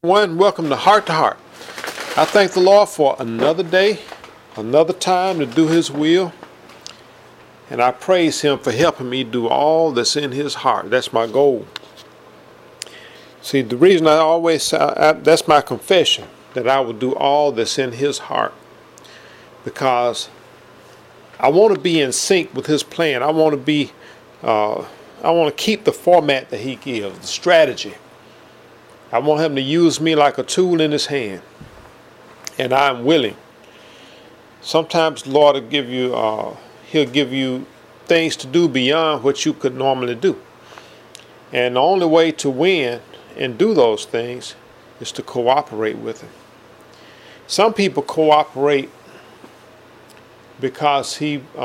Welcome to Heart. I thank the Lord for another day, another time to do His will, and I praise Him for helping me do all that's in His heart. That's my goal. See, the reason I always say, that's my confession, that I will do all that's in His heart, because I want to be in sync with His plan. I want to keep the format that He gives, the strategy. I want Him to use me like a tool in His hand, and I'm willing. Sometimes the Lord will give you, He'll give you things to do beyond what you could normally do. And the only way to win and do those things is to cooperate with Him. Some people cooperate because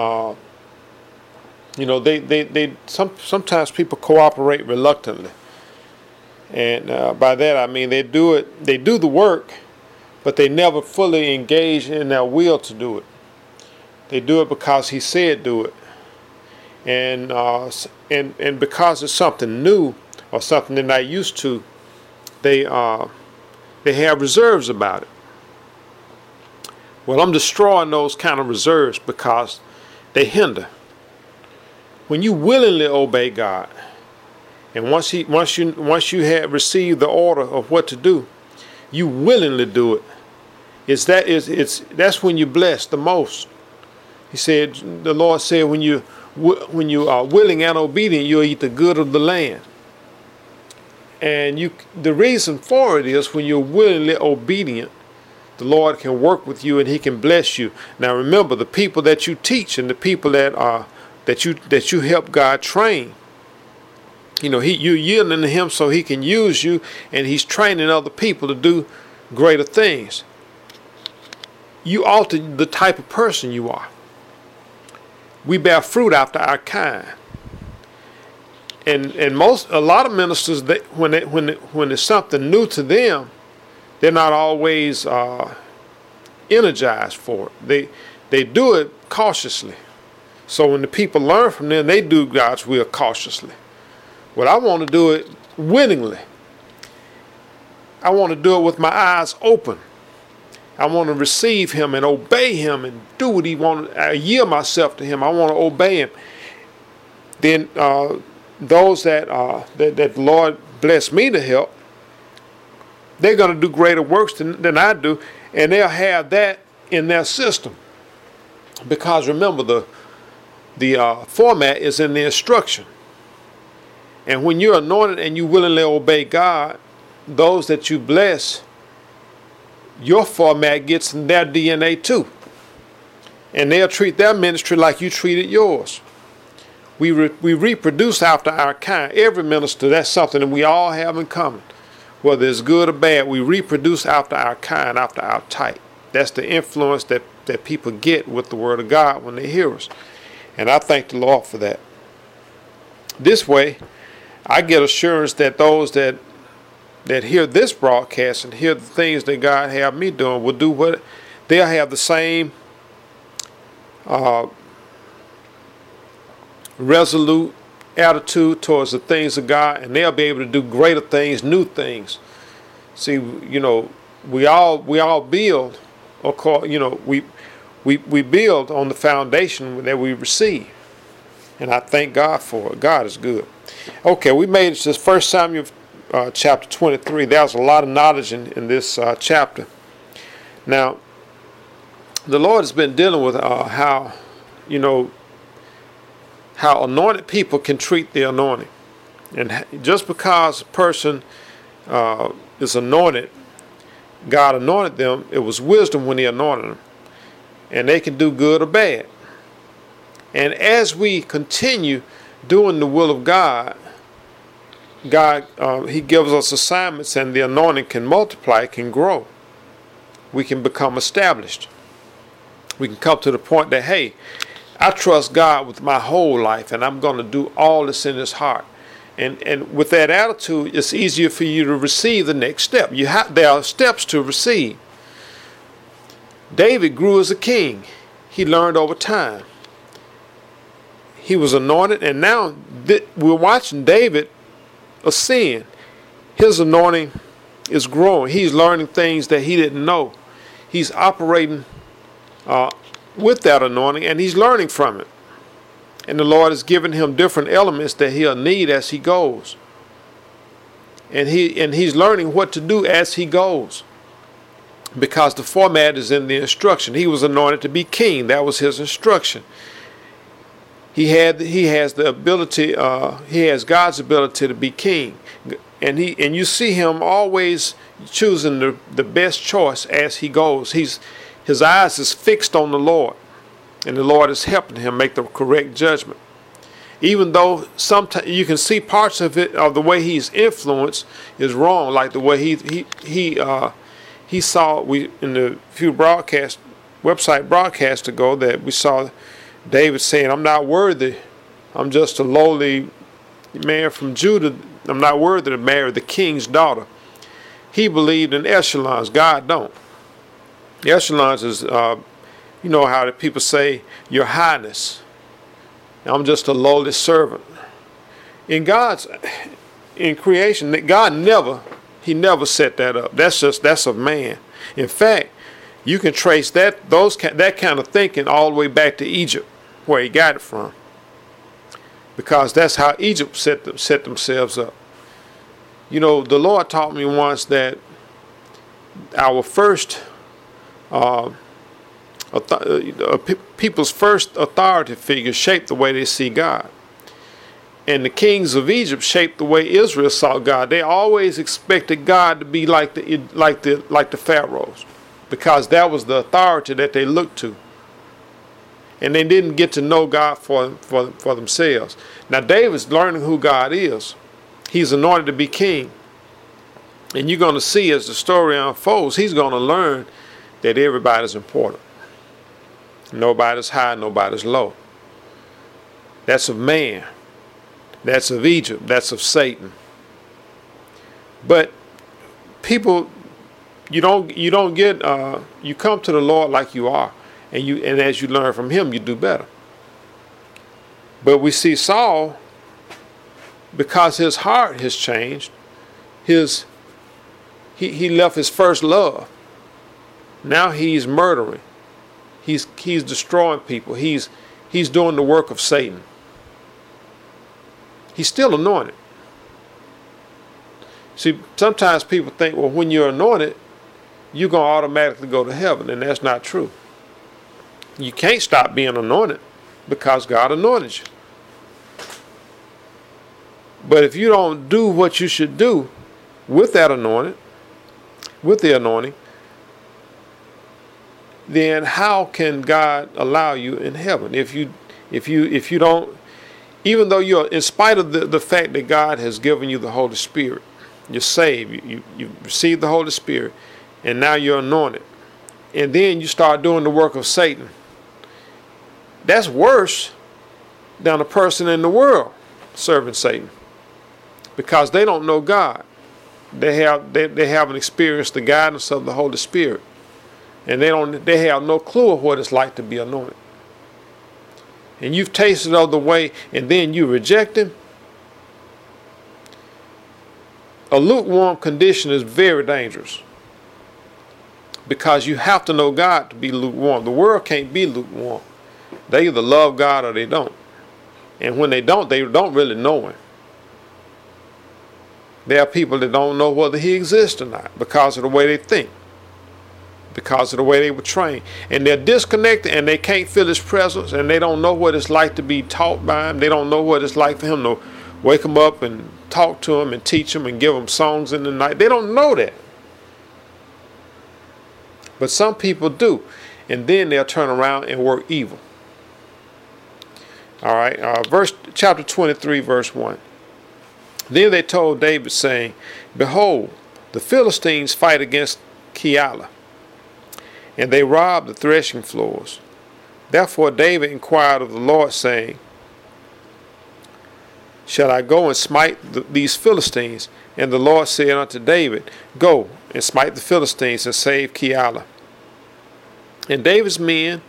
sometimes people cooperate reluctantly. And by that I mean they do the work, but they never fully engage in their will to do it. They do it because He said do it, and because it's something new or something they're not used to, they have reserves about it. Well, I'm destroying those kind of reserves because they hinder. When you willingly obey God, and once you have received the order of what to do, you willingly do it. That's when you're blessed the most. The Lord said, when you are willing and obedient, you'll eat the good of the land. And the reason for it is when you're willingly obedient, the Lord can work with you and He can bless you. Now remember, the people that you teach and the people that you help God train, you're yielding to Him so He can use you, and He's training other people to do greater things. You alter the type of person you are. We bear fruit after our kind. And a lot of ministers, when it's something new to them, they're not always energized for it. They do it cautiously. So when the people learn from them, they do God's will cautiously. Well, I want to do it willingly. I want to do it with my eyes open. I want to receive Him and obey Him and do what He wants. I yield myself to Him. I want to obey Him. Then those that the Lord bless me to help, they're going to do greater works than I do, and they'll have that in their system. Because remember, the format is in the instruction. And when you're anointed and you willingly obey God, those that you bless, your format gets in their DNA too. And they'll treat their ministry like you treated yours. We reproduce after our kind. Every minister, that's something that we all have in common. Whether it's good or bad, we reproduce after our kind, after our type. That's the influence that people get with the Word of God when they hear us. And I thank the Lord for that. This way, I get assurance that those that hear this broadcast and hear the things that God have me doing will do what they'll have the same resolute attitude towards the things of God, and they'll be able to do greater things, new things. See, we all build, we build on the foundation that we receive, and I thank God for it. God is good. Okay, we made it to 1 Samuel chapter 23. There's a lot of knowledge in this chapter. Now, the Lord has been dealing with how anointed people can treat the anointing. And just because a person is anointed, God anointed them, it was wisdom when He anointed them. And they can do good or bad. And as we continue doing the will of God, He gives us assignments, and the anointing can multiply, can grow. We can become established. We can come to the point that, hey, I trust God with my whole life, and I'm going to do all that's in His heart. And with that attitude, it's easier for you to receive the next step. There are steps to receive. David grew as a king. He learned over time. He was anointed, and now we're watching David ascend. His anointing is growing. He's learning things that he didn't know. He's operating with that anointing, and he's learning from it. And the Lord has given him different elements that he'll need as he goes. And he's learning what to do as he goes, because the format is in the instruction. He was anointed to be king. That was his instruction. He has the ability. He has God's ability to be king, and you see him always choosing the best choice as he goes. His eyes is fixed on the Lord, and the Lord is helping him make the correct judgment. Even though sometimes you can see parts of it, of the way he's influenced is wrong, like the way he saw, we in the few website broadcasts ago, that we saw David saying, "I'm not worthy. I'm just a lowly man from Judah. I'm not worthy to marry the king's daughter." He believed in echelons. God don't. The echelons is, you know how the people say, "Your Highness. I'm just a lowly servant." In creation, God never set that up. That's of man. In fact, you can trace that kind of thinking all the way back to Egypt, where he got it from, because that's how Egypt set themselves up. You know, the Lord taught me once that our first people's first authority figures shape the way they see God. And the kings of Egypt shaped the way Israel saw God. They always expected God to be like the pharaohs, because that was the authority that they looked to. And they didn't get to know God for themselves. Now David's learning who God is. He's anointed to be king. And you're going to see as the story unfolds, he's going to learn that everybody's important. Nobody's high, nobody's low. That's of man. That's of Egypt. That's of Satan. But people, you come to the Lord like you are, and as you learn from him, you do better. But we see Saul, because his heart has changed, he left his first love. Now he's murdering. He's destroying people. He's doing the work of Satan. He's still anointed. See, sometimes people think, well, when you're anointed, you're going to automatically go to heaven, and that's not true. You can't stop being anointed because God anointed you. But if you don't do what you should do with that anointing, with the anointing, then how can God allow you in heaven if you don't? Even though you're, in spite of the fact that God has given you the Holy Spirit, you're saved, you received the Holy Spirit, and now you're anointed, and then you start doing the work of Satan. That's worse than a person in the world serving Satan, because they don't know God. They haven't experienced the guidance of the Holy Spirit, and they have no clue of what it's like to be anointed. And you've tasted of the way, and then you reject him. A lukewarm condition is very dangerous, because you have to know God to be lukewarm. The world can't be lukewarm. They either love God or they don't. And when they don't really know him. There are people that don't know whether he exists or not because of the way they think, because of the way they were trained. And they're disconnected, and they can't feel his presence, and they don't know what it's like to be taught by him. They don't know what it's like for him to wake them up and talk to them and teach them and give them songs in the night. They don't know that. But some people do. And then they'll turn around and work evil. All right, chapter 23, verse 1. Then they told David, saying, "Behold, the Philistines fight against Keilah, and they rob the threshing floors." Therefore David inquired of the Lord, saying, "Shall I go and smite these Philistines?" And the Lord said unto David, "Go and smite the Philistines and save Keilah." And David's men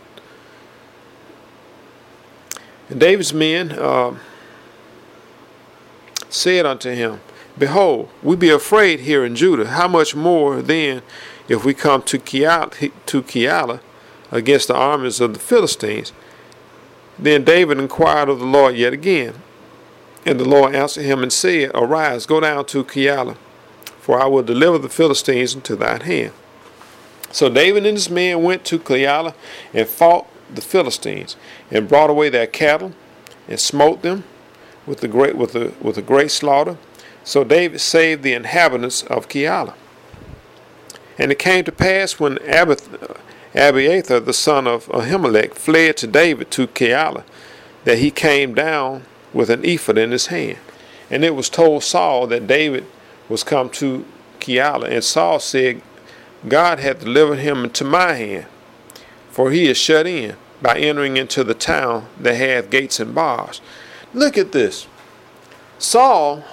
said unto him, Behold, we be afraid here in Judah. How much more then if we come to Keilah against the armies of the Philistines? Then David inquired of the Lord yet again. And the Lord answered him and said, Arise, go down to Keilah, for I will deliver the Philistines into thine hand. So David and his men went to Keilah and fought the Philistines, and brought away their cattle, and smote them with a great slaughter. So David saved the inhabitants of Keilah. And it came to pass when Abiathar the son of Ahimelech fled to David to Keilah, that he came down with an ephod in his hand. And it was told Saul that David was come to Keilah, and Saul said, God hath delivered him into my hand, for he is shut in by entering into the town that hath gates and bars. Look at this. Saul,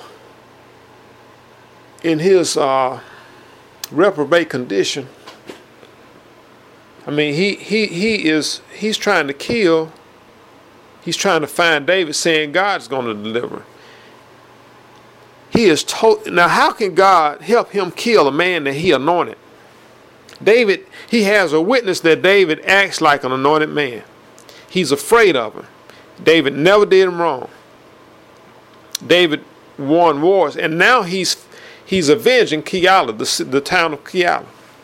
in his reprobate condition, I mean, he's trying to kill. He's trying to find David, saying God's going to deliver. He is told. Now, how can God help him kill a man that he anointed? David, he has a witness that David acts like an anointed man. He's afraid of him. David never did him wrong. David won wars, and now he's avenging Keilah, the town of Keilah.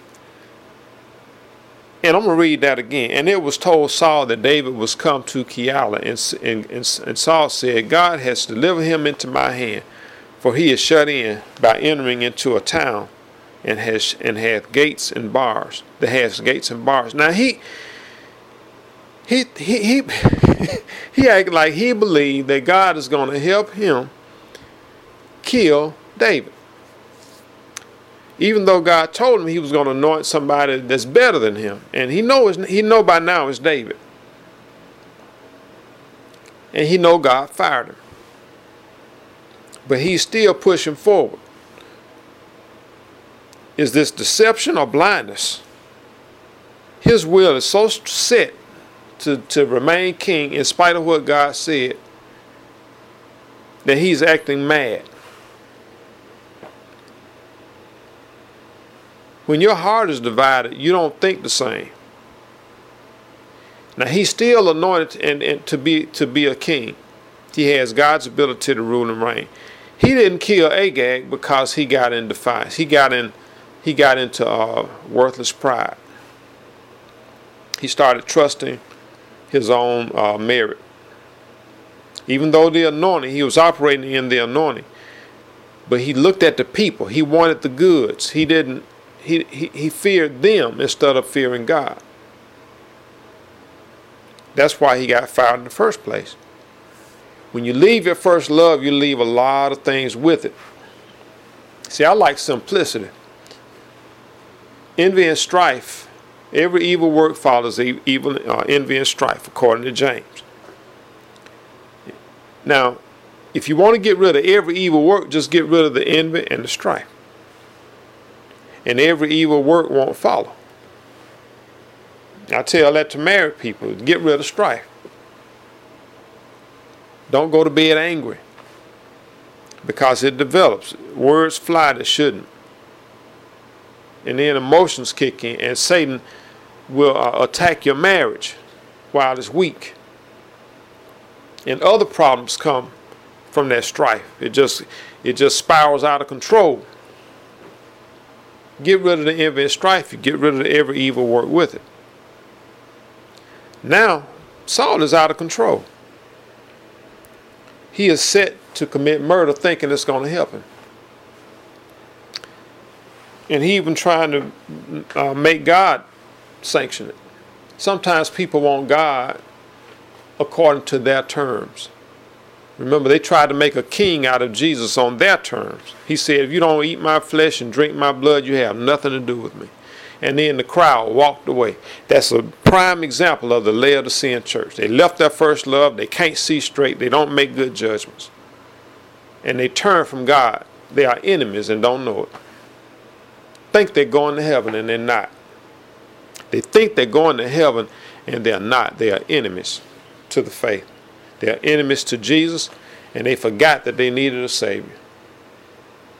And I'm going to read that again. And it was told Saul that David was come to Keilah, and Saul said, God has delivered him into my hand, for he is shut in by entering into a town and hath gates and bars. That has gates and bars. Now he acted like he believed that God is going to help him kill David, even though God told him he was going to anoint somebody that's better than him, and he know by now it's David, and he know God fired him, but he's still pushing forward. Is this deception or blindness? His will is so set to remain king in spite of what God said that he's acting mad. When your heart is divided, you don't think the same. Now he's still anointed and to be a king. He has God's ability to rule and reign. He didn't kill Agag because he got in defiance. He got into worthless pride. He started trusting his own merit. Even though the anointing, he was operating in the anointing, but he looked at the people. He wanted the goods. He didn't. He feared them instead of fearing God. That's why he got fired in the first place. When you leave your first love, you leave a lot of things with it. See, I like simplicity. Envy and strife. Every evil work follows evil, envy and strife, according to James. Now, if you want to get rid of every evil work, just get rid of the envy and the strife. And every evil work won't follow. I tell that to married people, get rid of strife. Don't go to bed angry, because it develops. Words fly that shouldn't. And then emotions kick in, and Satan will attack your marriage while it's weak. And other problems come from that strife. It just spirals out of control. Get rid of the envy and strife. You get rid of every evil work with it. Now, Saul is out of control. He is set to commit murder, thinking it's going to help him. And he even trying to make God sanction it. Sometimes people want God according to their terms. Remember, they tried to make a king out of Jesus on their terms. He said, if you don't eat my flesh and drink my blood, you have nothing to do with me. And then the crowd walked away. That's a prime example of the Laodicean church. They left their first love. They can't see straight. They don't make good judgments. And they turn from God. They are enemies and don't know it. Think they're going to heaven and they're not. They think they're going to heaven and they're not. They are enemies to the faith. They are enemies to Jesus, and they forgot that they needed a Savior.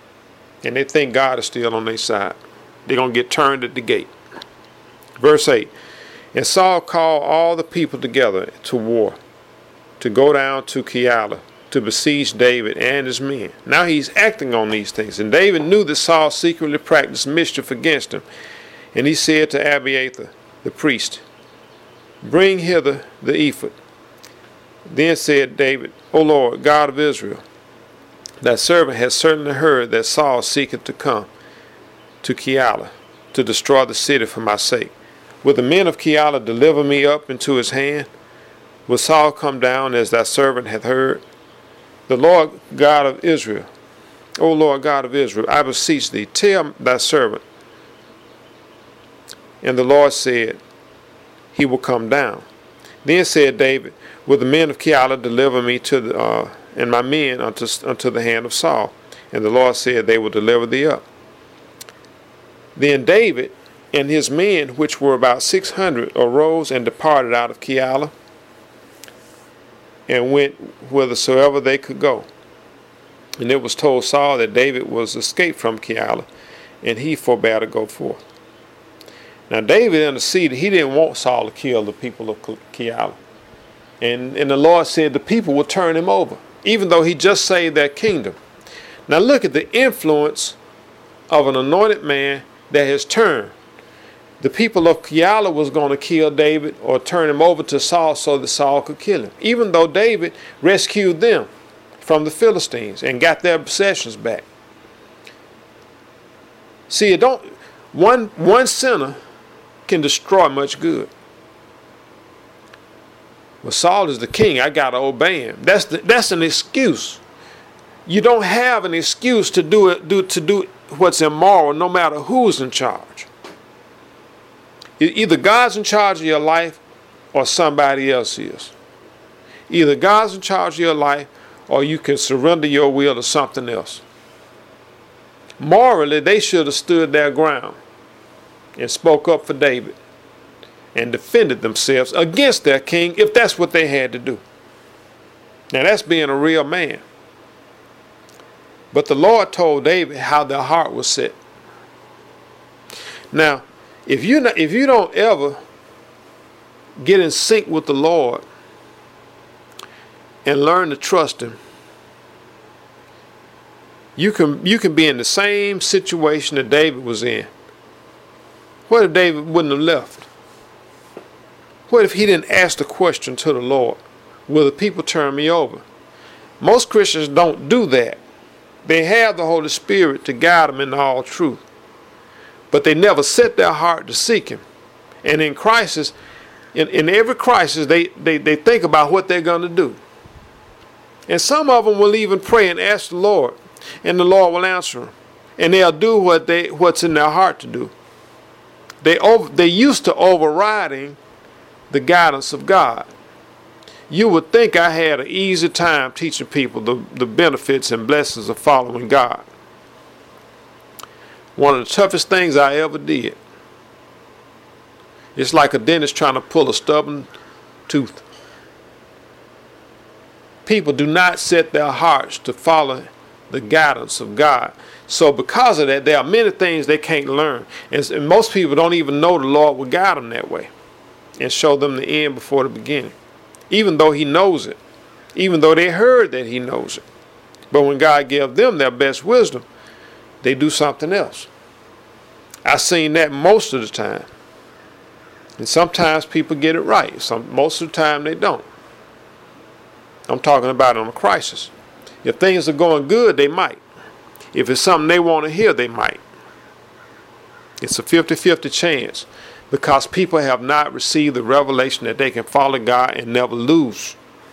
And they think God is still on their side. They're going to get turned at the gate. Verse 8. And Saul called all the people together to war, to go down to Keilah, to besiege David and his men. Now he's acting on these things. And David knew that Saul secretly practiced mischief against him. And he said to Abiathar, the priest, bring hither the ephod. Then said David, O Lord, God of Israel, thy servant has certainly heard that Saul seeketh to come to Keilah, to destroy the city for my sake. Will the men of Keilah deliver me up into his hand? Will Saul come down as thy servant hath heard? The Lord God of Israel, O Lord God of Israel, I beseech thee, tell thy servant. And the Lord said, he will come down. Then said David, will the men of Keilah deliver me and my men unto the hand of Saul? And the Lord said, they will deliver thee up. Then David and his men, which were about 600, arose and departed out of Keilah, and went whithersoever they could go. And it was told Saul that David was escaped from Keilah, and he forbade to go forth. Now David interceded. He didn't want Saul to kill the people of Keilah. And the Lord said the people would turn him over, even though he just saved their kingdom. Now look at the influence of an anointed man that has turned. The people of Keilah was going to kill David or turn him over to Saul so that Saul could kill him, even though David rescued them from the Philistines and got their possessions back. See, one sinner can destroy much good. Well, Saul is the king. I got to obey him. That's an excuse. You don't have an excuse to do what's immoral, no matter who's in charge. Either God's in charge of your life or somebody else is. Either God's in charge of your life or you can surrender your will to something else. Morally, they should have stood their ground and spoke up for David and defended themselves against their king if that's what they had to do. Now that's being a real man. But the Lord told David how their heart was set. Now, if you don't ever get in sync with the Lord and learn to trust him, you can be in the same situation that David was in. What if David wouldn't have left? What if he didn't ask the question to the Lord, will the people turn me over? Most Christians don't do that. They have the Holy Spirit to guide them into all truth, but they never set their heart to seek him. And in crisis, in every crisis, they think about what they're going to do. And some of them will even pray and ask the Lord, and the Lord will answer them. And they'll do what's in their heart to do. They're used to overriding the guidance of God. You would think I had an easy time teaching people the benefits and blessings of following God. One of the toughest things I ever did. It's like a dentist trying to pull a stubborn tooth. People do not set their hearts to follow the guidance of God. So because of that, there are many things they can't learn. And most people don't even know the Lord will guide them that way and show them the end before the beginning. Even though he knows it. Even though they heard that he knows it. But when God gives them their best wisdom, they do something else. I've seen that most of the time. And sometimes people get it right. Most of the time they don't. I'm talking about on a crisis. If things are going good, they might. If it's something they want to hear, they might. It's a 50-50 chance because people have not received the revelation that they can follow God and never lose.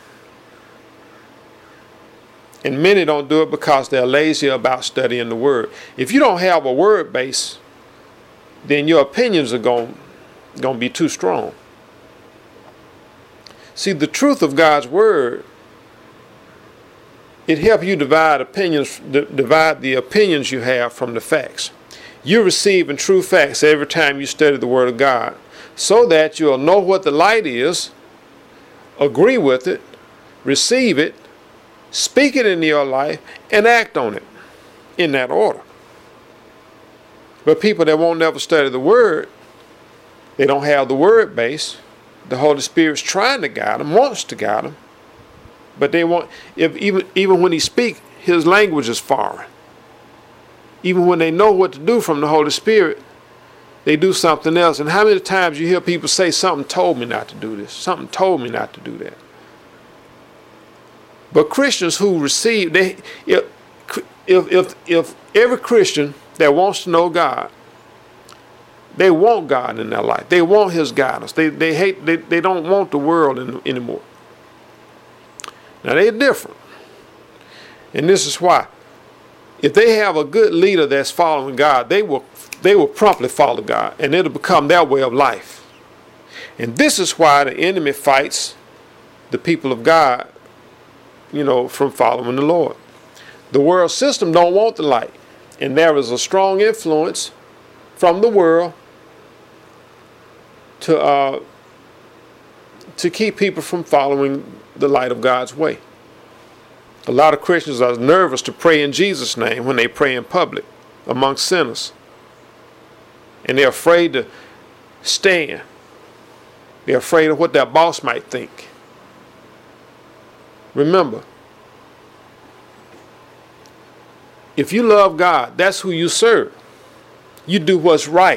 And many don't do it because they're lazy about studying the Word. If you don't have a word base, then your opinions are going to be too strong. See, the truth of God's Word, it helps you divide the opinions you have from the facts. You're receiving true facts every time you study the Word of God, so that you'll know what the light is, agree with it, receive it, speak it into your life, and act on it in that order. But people that won't never study the Word, they don't have the Word base. The Holy Spirit's trying to guide them, wants to guide them, but they want. Even when He speaks, His language is foreign. Even when they know what to do from the Holy Spirit, they do something else. And how many times you hear people say, "Something told me not to do this. Something told me not to do that." But Christians who receive, if every Christian that wants to know God, they want God in their life. They want His guidance. They don't want the world anymore. Now they're different. And this is why. If they have a good leader that's following God, they will promptly follow God, and it'll become their way of life. And this is why the enemy fights the people of God, from following the Lord. The world system don't want the light, and there is a strong influence from the world to keep people from following the light of God's way. A lot of Christians are nervous to pray in Jesus' name when they pray in public amongst sinners. And they're afraid to stand. They're afraid of what their boss might think. Remember, if you love God, that's who you serve. You do what's right.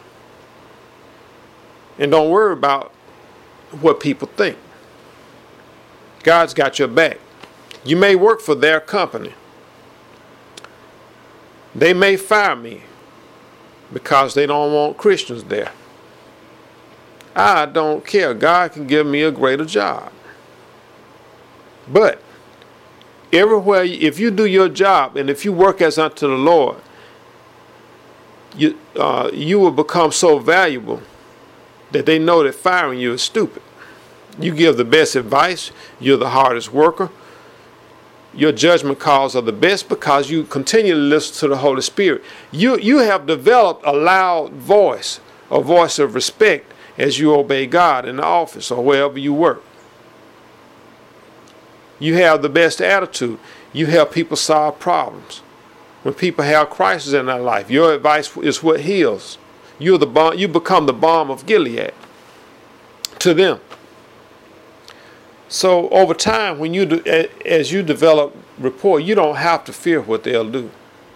And don't worry about what people think. God's got your back. You may work for their company. They may fire me because they don't want Christians there. I don't care. God can give me a greater job. But everywhere, if you do your job and if you work as unto the Lord, you will become so valuable that they know that firing you is stupid. You give the best advice. You're the hardest worker. Your judgment calls are the best because you continue to listen to the Holy Spirit. You have developed a loud voice, a voice of respect as you obey God in the office or wherever you work. You have the best attitude. You help people solve problems. When people have crises in their life, your advice is what heals. You become the balm of Gilead to them. So over time, when as you develop rapport, you don't have to fear what they'll do.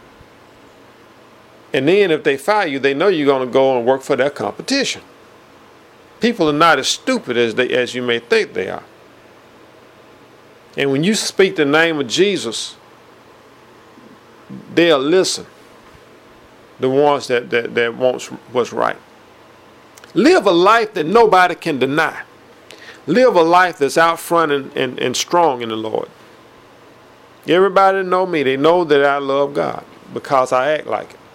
And then if they fire you, they know you're going to go and work for their competition. People are not as stupid as you may think they are. And when you speak the name of Jesus, they'll listen. The ones that want what's right. Live a life that nobody can deny. Live a life that's out front and strong in the Lord. Everybody know me. They know that I love God because I act like it.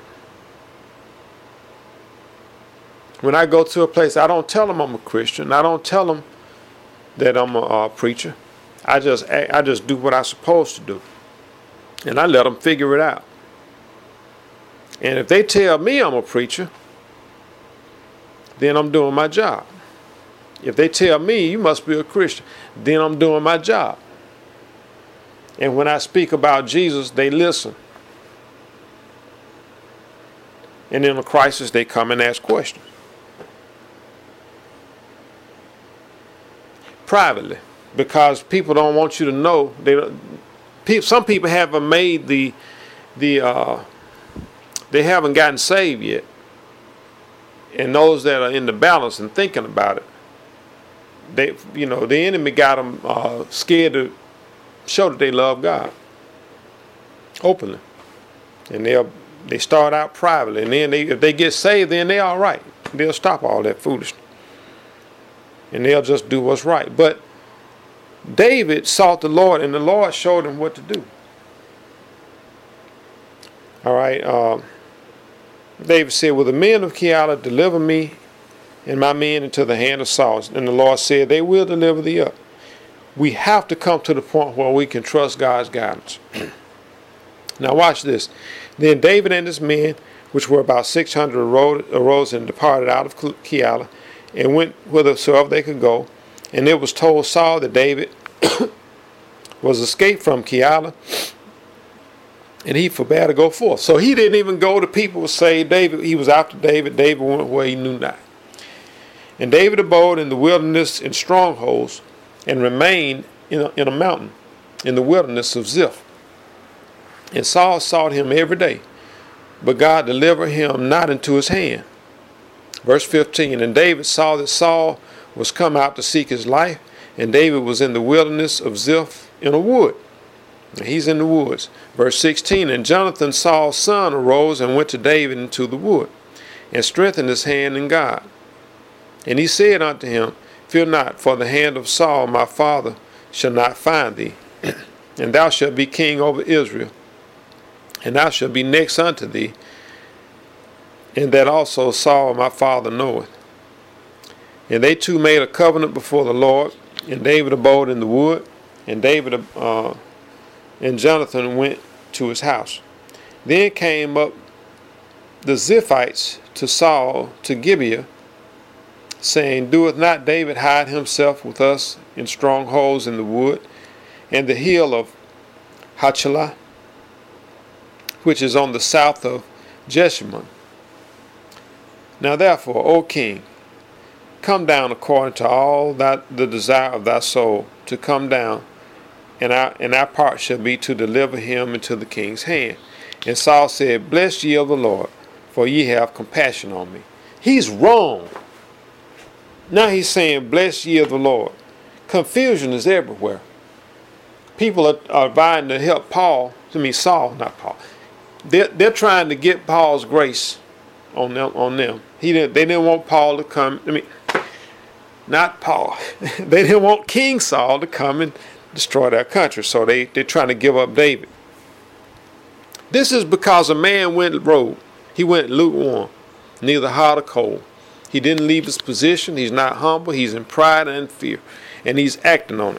When I go to a place, I don't tell them I'm a Christian. I don't tell them that I'm a preacher. I just do what I'm supposed to do. And I let them figure it out. And if they tell me I'm a preacher, then I'm doing my job. If they tell me you must be a Christian, then I'm doing my job. And when I speak about Jesus, they listen. And in a crisis, they come and ask questions. Privately, because people don't want you to know. Some people haven't made they haven't gotten saved yet. And those that are in the balance and thinking about it, the enemy got them scared to show that they love God openly, and they start out privately, and then if they get saved, then they're all right. They'll stop all that foolishness, and they'll just do what's right. But David sought the Lord, and the Lord showed him what to do. All right. David said, "Will the men of Keilah deliver me and my men into the hand of Saul?" And the Lord said, "They will deliver thee up." We have to come to the point where we can trust God's guidance. Now watch this. Then David and his men, which were about 600, arose and departed out of Keilah, and went whithersoever they could go. And it was told Saul that David was escaped from Keilah. And he forbade to go forth. So he didn't even go to people who say David. He was after David. David went where he knew not. And David abode in the wilderness in strongholds, and remained in a mountain in the wilderness of Ziph. And Saul sought him every day, but God delivered him not into his hand. Verse 15, and David saw that Saul was come out to seek his life, and David was in the wilderness of Ziph in a wood. He's in the woods. Verse 16, and Jonathan, Saul's son, arose and went to David into the wood, and strengthened his hand in God. And he said unto him, fear not, for the hand of Saul my father shall not find thee, and thou shalt be king over Israel, and thou shalt be next unto thee, and that also Saul my father knoweth. And they two made a covenant before the Lord, and David abode in the wood, and and Jonathan went to his house. Then came up the Ziphites to Saul to Gibeah, saying, doeth not David hide himself with us in strongholds in the wood, and the hill of Hachilah, which is on the south of Jeshimon? Now therefore, O king, come down according to all that the desire of thy soul to come down, and our part shall be to deliver him into the king's hand. And Saul said, bless ye of the Lord, for ye have compassion on me. He's wrong. Now he's saying, bless ye of the Lord. Confusion is everywhere. People are vying to help Saul, not Paul. They're trying to get Paul's grace on them. They didn't want Paul to come. Not Paul. They didn't want King Saul to come and destroy their country. So they're trying to give up David. This is because a man went rogue. He went lukewarm, neither hot or cold. He didn't leave his position. He's not humble. He's in pride and fear, and he's acting on it.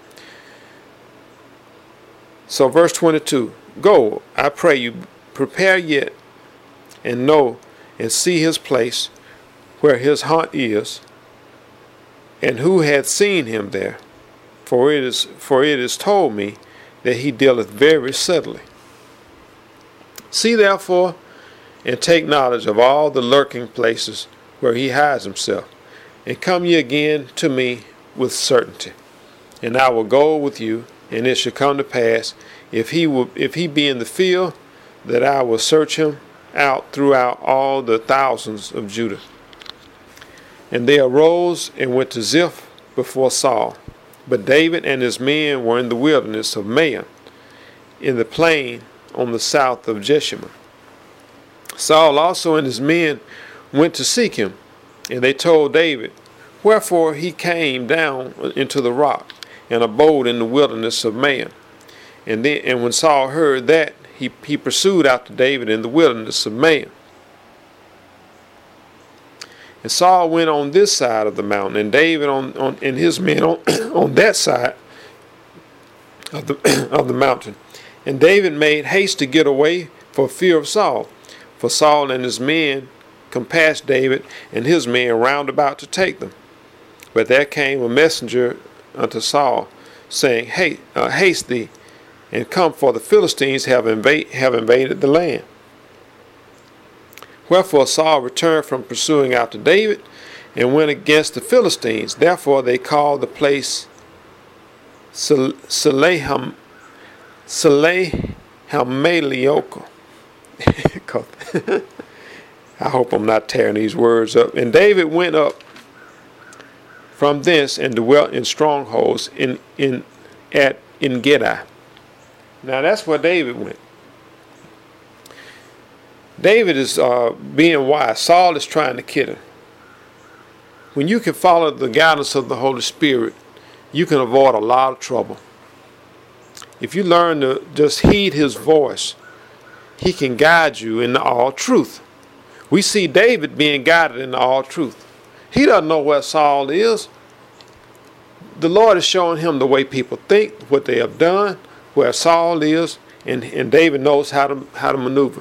So verse 22, go, I pray you, prepare yet, and know and see his place where his haunt is, and who hath seen him there. For it is told me that he dealeth very subtly. See therefore, and take knowledge of all the lurking places where he hides himself, and come ye again to me with certainty. And I will go with you, and it shall come to pass, if he be in the field, that I will search him out throughout all the thousands of Judah. And they arose and went to Ziph before Saul. But David and his men were in the wilderness of Maon, in the plain on the south of Jeshimon. Saul also and his men went to seek him, and they told David, wherefore he came down into the rock, and abode in the wilderness of Maon. And when Saul heard that, he pursued after David in the wilderness of Maon. And Saul went on this side of the mountain, and David and his men on that side of the mountain. And David made haste to get away for fear of Saul. For Saul and his men compassed David and his men round about to take them. But there came a messenger unto Saul, saying, haste thee, and come, for the Philistines have invaded the land. Wherefore Saul returned from pursuing after David, and went against the Philistines. Therefore they called the place Salehamaleoka. I hope I'm not tearing these words up. And David went up from thence and dwelt in strongholds in Gedi. Now that's where David went. David is being wise. Saul is trying to kill him. When you can follow the guidance of the Holy Spirit, you can avoid a lot of trouble. If you learn to just heed his voice, he can guide you into all truth. We see David being guided into all truth. He doesn't know where Saul is. The Lord is showing him the way people think, what they have done, where Saul is, and David knows how to maneuver.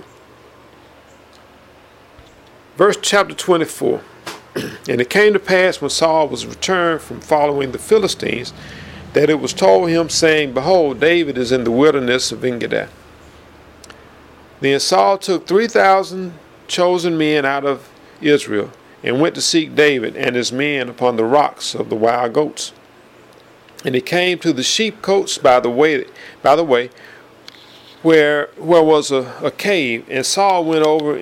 Verse chapter 24. And it came to pass when Saul was returned from following the Philistines, that it was told him, saying, behold, David is in the wilderness of Engedi. Then Saul took 3,000 chosen men out of Israel and went to seek David and his men upon the rocks of the wild goats. And he came to the sheepcotes by the way, where was a cave, and Saul went over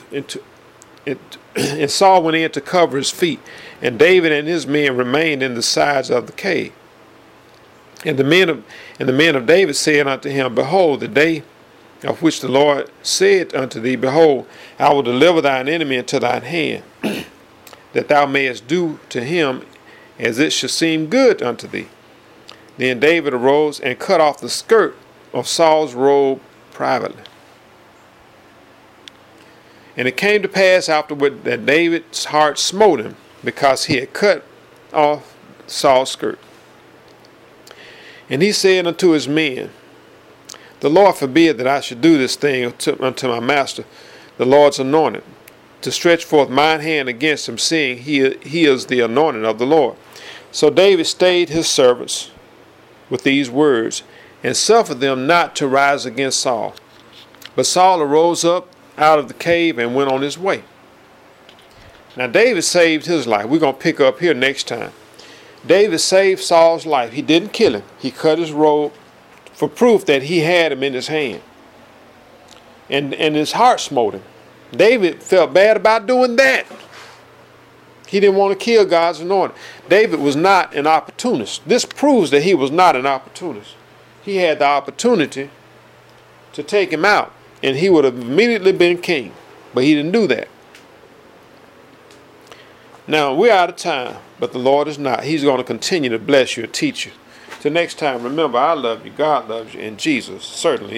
and Saul went in to cover his feet, and David and his men remained in the sides of the cave. And the men of David said unto him, Behold, the day of which the Lord said unto thee, Behold, I will deliver thine enemy into thine hand, that thou mayest do to him as it should seem good unto thee. Then David arose and cut off the skirt of Saul's robe privately. And it came to pass afterward that David's heart smote him, because he had cut off Saul's skirt. And he said unto his men, The Lord forbid that I should do this thing unto my master, the Lord's anointed, to stretch forth mine hand against him, seeing he is the anointed of the Lord. So David stayed his servants with these words, and suffered them not to rise against Saul. But Saul arose up out of the cave and went on his way. Now David saved his life. We're going to pick up here next time. David saved Saul's life. He didn't kill him. He cut his robe for proof that he had him in his hand. And his heart smote him. David felt bad about doing that. He didn't want to kill God's anointed. David was not an opportunist. This proves that he was not an opportunist. He had the opportunity to take him out, and he would have immediately been king. But he didn't do that. Now, we're out of time, but the Lord is not. He's going to continue to bless you and teach you. Till next time, remember, I love you, God loves you, and Jesus certainly is.